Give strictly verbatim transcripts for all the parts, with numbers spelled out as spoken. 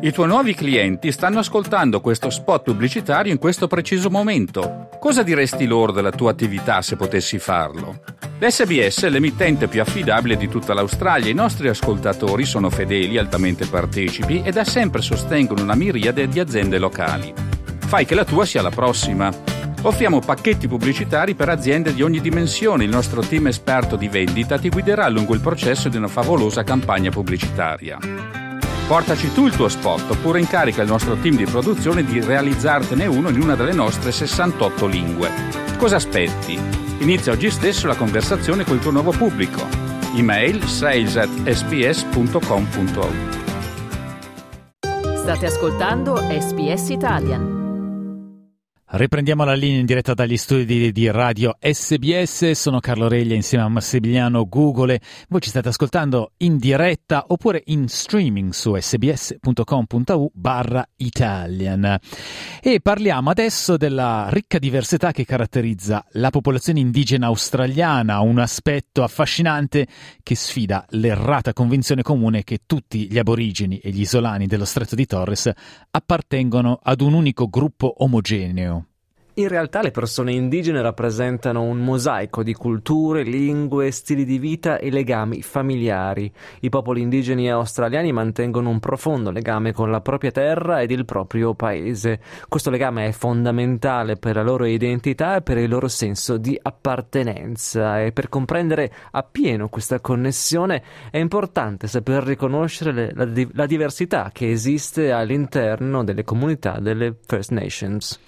I tuoi nuovi clienti stanno ascoltando questo spot pubblicitario in questo preciso momento. Cosa diresti loro della tua attività se potessi farlo? L'S B S è l'emittente più affidabile di tutta l'Australia. I nostri ascoltatori sono fedeli, altamente partecipi e da sempre sostengono una miriade di aziende locali. Fai che la tua sia la prossima. Offriamo pacchetti pubblicitari per aziende di ogni dimensione. Il nostro team esperto di vendita ti guiderà lungo il processo di una favolosa campagna pubblicitaria. Portaci tu il tuo spot oppure incarica il nostro team di produzione di realizzartene uno in una delle nostre sessantotto lingue. Cosa aspetti? Inizia oggi stesso la conversazione col tuo nuovo pubblico. Email sales at s b s punto com punto a u. State ascoltando S B S Italian. Riprendiamo la linea in diretta dagli studi di, di Radio S B S. Sono Carlo Reglia insieme a Massimiliano Gugole. Voi ci state ascoltando in diretta oppure in streaming su sbs.com.au barra Italian. E parliamo adesso della ricca diversità che caratterizza la popolazione indigena australiana, un aspetto affascinante che sfida l'errata convinzione comune che tutti gli aborigeni e gli isolani dello Stretto di Torres appartengono ad un unico gruppo omogeneo. In realtà le persone indigene rappresentano un mosaico di culture, lingue, stili di vita e legami familiari. I popoli indigeni australiani mantengono un profondo legame con la propria terra ed il proprio paese. Questo legame è fondamentale per la loro identità e per il loro senso di appartenenza, e per comprendere appieno questa connessione è importante saper riconoscere le, la, la diversità che esiste all'interno delle comunità delle First Nations.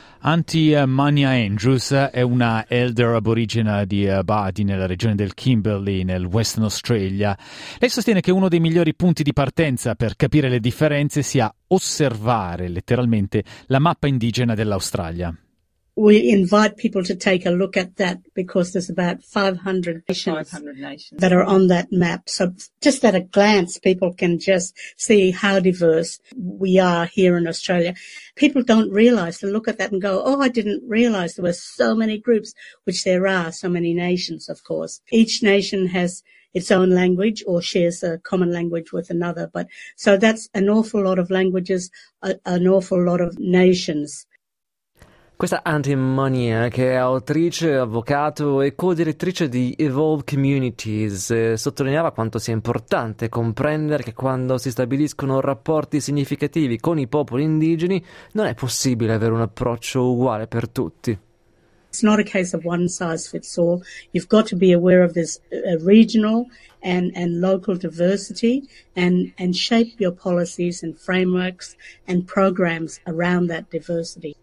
Auntie Mania Andrews è una elder aborigena di Abadi nella regione del Kimberley nel Western Australia. Lei sostiene che uno dei migliori punti di partenza per capire le differenze sia osservare letteralmente la mappa indigena dell'Australia. We invite people to take a look at that because there's about five hundred nations, five hundred nations that are on that map. So just at a glance, people can just see how diverse we are here in Australia. People don't realise, they look at that and go, oh, I didn't realise there were so many groups, which there are, so many nations, of course. Each nation has its own language or shares a common language with another. But so that's an awful lot of languages, a, an awful lot of nations. Questa Auntie Mania, che è autrice, avvocato e co-direttrice di Evolve Communities, eh, sottolineava quanto sia importante comprendere che quando si stabiliscono rapporti significativi con i popoli indigeni non è possibile avere un approccio uguale per tutti. It's not a case of one size fits all. You've got to be aware of this uh, regional and, and local diversity and, and shape your policies and frameworks and programs around that diversity.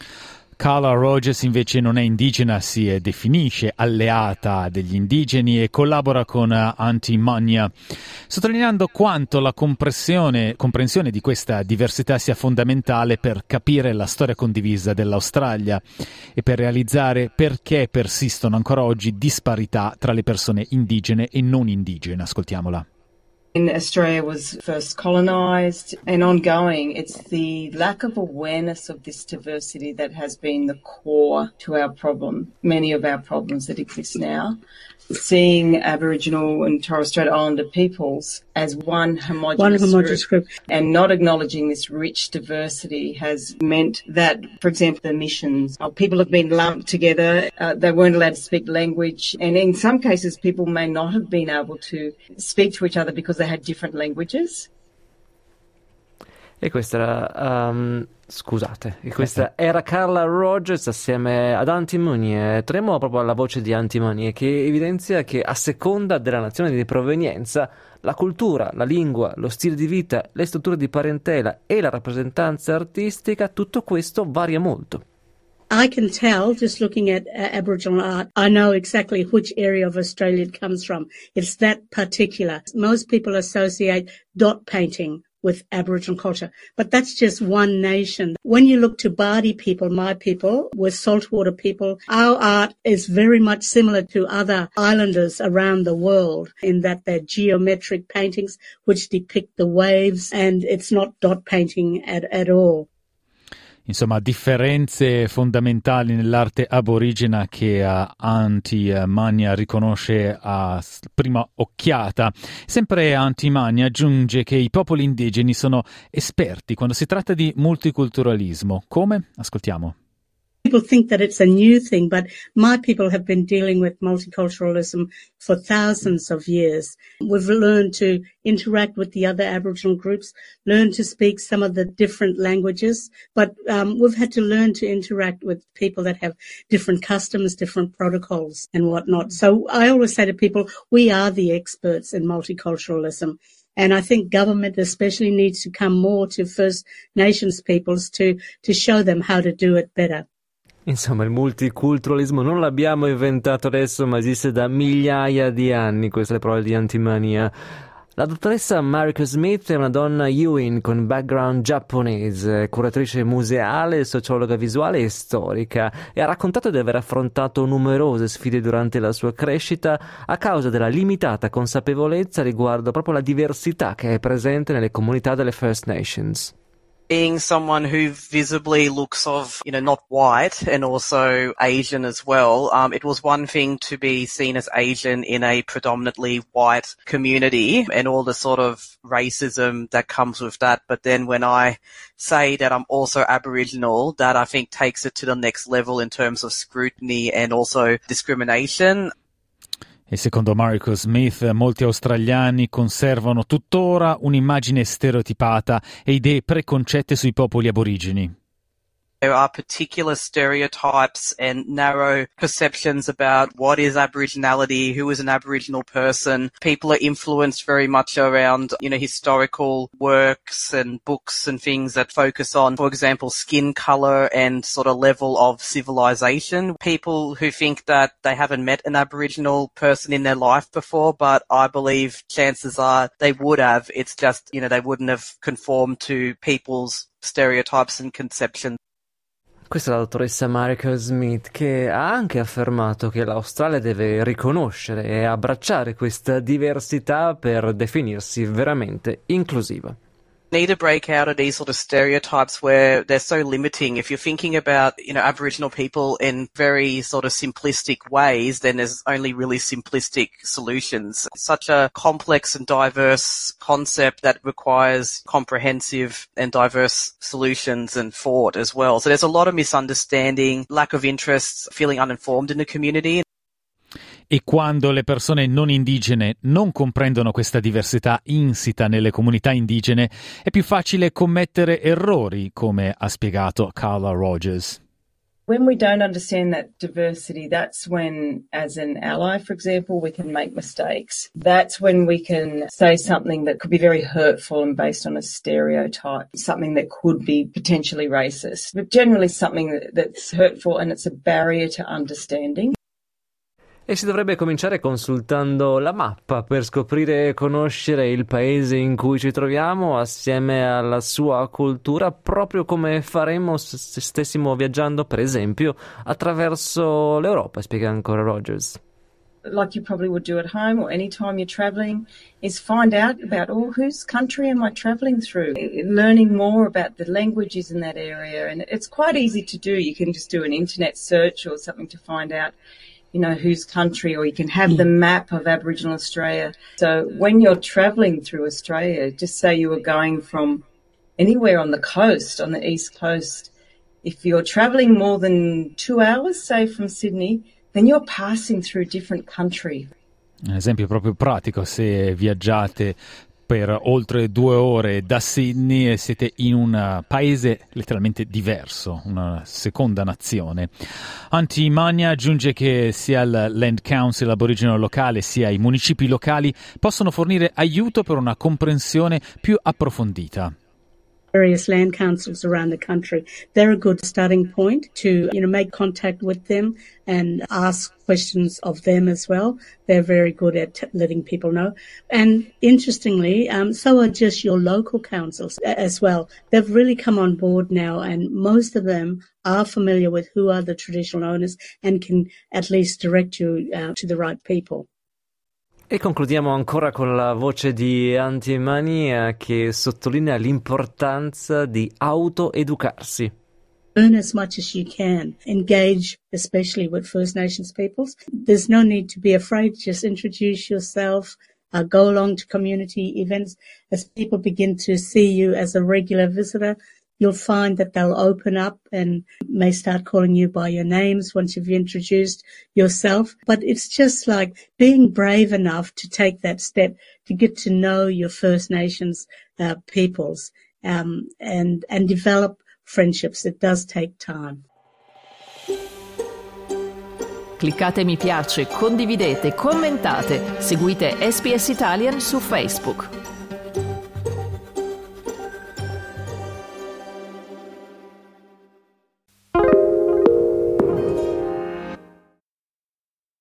Carla Rogers invece non è indigena, si definisce alleata degli indigeni e collabora con Auntie Mania, sottolineando quanto la comprensione, comprensione di questa diversità sia fondamentale per capire la storia condivisa dell'Australia e per realizzare perché persistono ancora oggi disparità tra le persone indigene e non indigene. Ascoltiamola. When Australia was first colonised and ongoing, it's the lack of awareness of this diversity that has been the core to our problem, many of our problems that exist now. Seeing Aboriginal and Torres Strait Islander peoples as one homogenous, one homogenous group. group and not acknowledging this rich diversity has meant that, for example, the missions, uh, people have been lumped together, uh, they weren't allowed to speak language, and in some cases people may not have been able to speak to each other because they had different languages. E questa era, um, scusate, e questa era Carla Rogers assieme ad Auntie Mania. Torniamo proprio alla voce di Auntie Mania, che evidenzia che a seconda della nazione di provenienza, la cultura, la lingua, lo stile di vita, le strutture di parentela e la rappresentanza artistica, tutto questo varia molto. I can tell just looking at uh, Aboriginal art, I know exactly which area of Australia it comes from. It's that particular. Most people associate dot painting with Aboriginal culture, but that's just one nation. When you look to Bardi people, my people, with saltwater people, our art is very much similar to other islanders around the world in that they're geometric paintings which depict the waves, and it's not dot painting at, at all. Insomma, differenze fondamentali nell'arte aborigena che uh, Antimania riconosce a prima occhiata. Sempre Antimania aggiunge che i popoli indigeni sono esperti quando si tratta di multiculturalismo. Come? Ascoltiamo. People think that it's a new thing, but my people have been dealing with multiculturalism for thousands of years. We've learned to interact with the other Aboriginal groups, learn to speak some of the different languages, but um, we've had to learn to interact with people that have different customs, different protocols and whatnot. So I always say to people, we are the experts in multiculturalism. And I think government especially needs to come more to First Nations peoples to, to show them how to do it better. Insomma, il multiculturalismo non l'abbiamo inventato adesso, ma esiste da migliaia di anni, queste le parole di Antimania. La dottoressa Mariko Smith è una donna Yuin con background giapponese, curatrice museale, sociologa visuale e storica, e ha raccontato di aver affrontato numerose sfide durante la sua crescita a causa della limitata consapevolezza riguardo proprio la diversità che è presente nelle comunità delle First Nations. Being someone who visibly looks of, you know, not white and also Asian as well, um, it was one thing to be seen as Asian in a predominantly white community and all the sort of racism that comes with that. But then when I say that I'm also Aboriginal, that I think takes it to the next level in terms of scrutiny and also discrimination. E secondo Mariko Smith, molti australiani conservano tuttora un'immagine stereotipata e idee preconcette sui popoli aborigeni. There are particular stereotypes and narrow perceptions about what is Aboriginality, who is an Aboriginal person. People are influenced very much around, you know, historical works and books and things that focus on, for example, skin color and sort of level of civilization. People who think that they haven't met an Aboriginal person in their life before, but I believe chances are they would have. It's just, you know, they wouldn't have conformed to people's stereotypes and conceptions. Questa è la dottoressa Mariko Smith, che ha anche affermato che l'Australia deve riconoscere e abbracciare questa diversità per definirsi veramente inclusiva. Need to break out of these sort of stereotypes where they're so limiting. If you're thinking about, you know, Aboriginal people in very sort of simplistic ways, then there's only really simplistic solutions. It's such a complex and diverse concept that requires comprehensive and diverse solutions and thought as well. So there's a lot of misunderstanding, lack of interest, feeling uninformed in the community. E quando le persone non indigene non comprendono questa diversità insita nelle comunità indigene, è più facile commettere errori, come ha spiegato Carla Rogers. When we don't understand that diversity, that's when, as an ally, for example, we can make mistakes. That's when we can say something that could be very hurtful and based on a stereotype, something that could be potentially racist, but generally something that, that's hurtful and it's a barrier to understanding. E si dovrebbe cominciare consultando la mappa per scoprire e conoscere il paese in cui ci troviamo assieme alla sua cultura, proprio come faremmo se stessimo viaggiando, per esempio, attraverso l'Europa, spiega ancora Rogers. Like you probably would do at home or any time you're travelling, is find out about, oh, whose country am I travelling through? Learning more about the languages in that area. And it's quite easy to do. You can just do an internet search or something to find out, you know, whose country, or you can have the map of Aboriginal Australia. So when you're travelling through Australia, just say you were going from anywhere on the coast, on the east coast, if you're travelling more than two hours, say from Sydney, then you're passing through a different country. Un esempio proprio pratico: se viaggiate per oltre due ore da Sydney e siete in un paese letteralmente diverso, una seconda nazione. Antimania aggiunge che sia il Land Council Aboriginal locale sia i municipi locali possono fornire aiuto per una comprensione più approfondita. Various land councils around the country, they're a good starting point to, you know, make contact with them and ask questions of them as well. They're very good at t- letting people know. And interestingly, um, so are just your local councils as well. They've really come on board now, and most of them are familiar with who are the traditional owners and can at least direct you uh, to the right people. E concludiamo ancora con la voce di Antimania, che sottolinea l'importanza di autoeducarsi. learn as much as you can. Engage, especially with First Nations peoples. There's no need to be afraid. Just introduce yourself. Uh, go along to community events. As people begin to see you as a regular visitor, you'll find that they'll open up and may start calling you by your names once you've introduced yourself. But it's just like being brave enough to take that step to get to know your First Nations uh, peoples um, and, and develop friendships. It does take time. Cliccate mi piace, condividete, commentate, seguite S B S Italian su Facebook.